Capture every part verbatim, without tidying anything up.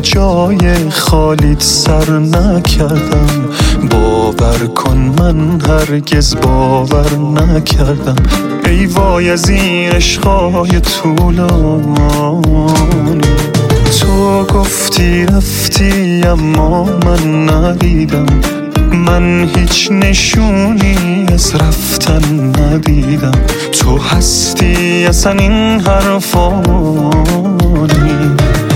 جای خالیت سر نکردم. باور کن من هرگز باور نکردم. ای وای از این عشقای طولانی. تو گفتی رفتی اما من ندیدم. من هیچ نشونی از رفتن ندیدم. تو هستی اصلا این حرفانی.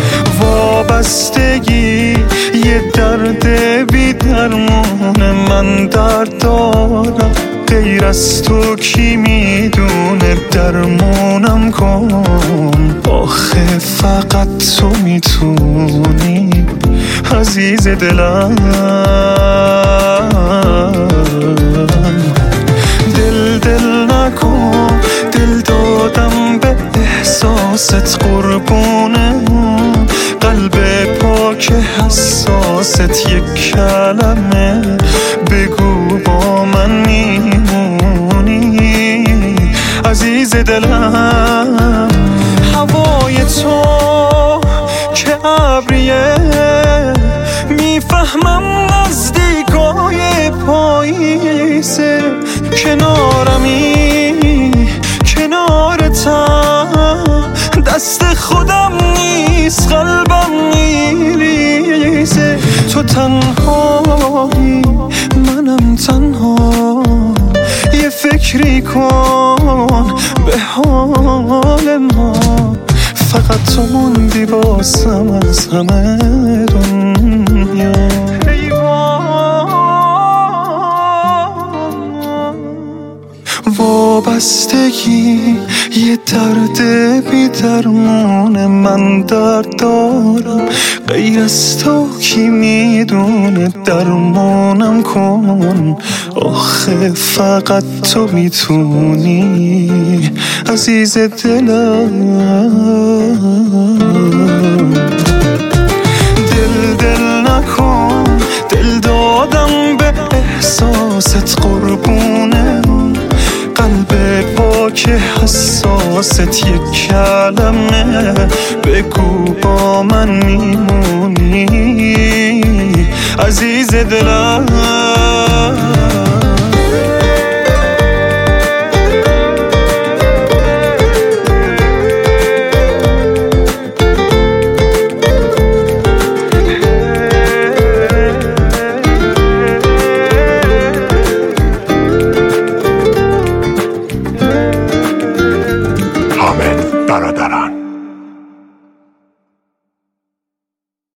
وابستگی یه درد بی درمونه. من درد دارم غیر از تو کی میدونه. درمونم کن آخه فقط تو میتونی عزیز دلم. دل دل نکن دل دادم به احساست قربونه. قلب پاک حساست یک کلمه بگو با من میمونی عزیز دلم. هوای تو که ابریه میفهمم نزدیکای پاییزه. کنارمی کنارتم دست خودم نیست قلبم میریزه. تو تنهایی منم تنها. یه فکری کن به حال ما. فقط تو موندی واسم از همه دنیا. وابستگی یه درد بی درمونه. من درد دارم غیر از تو کی میدونه. درمونم کن آخه فقط تو میتونی عزیز دلم. دل دل نکن دل دادم به احساست قربونه. قلب پاک حساست یک کلمه بگو با من میمونی عزیز دلم. برادرم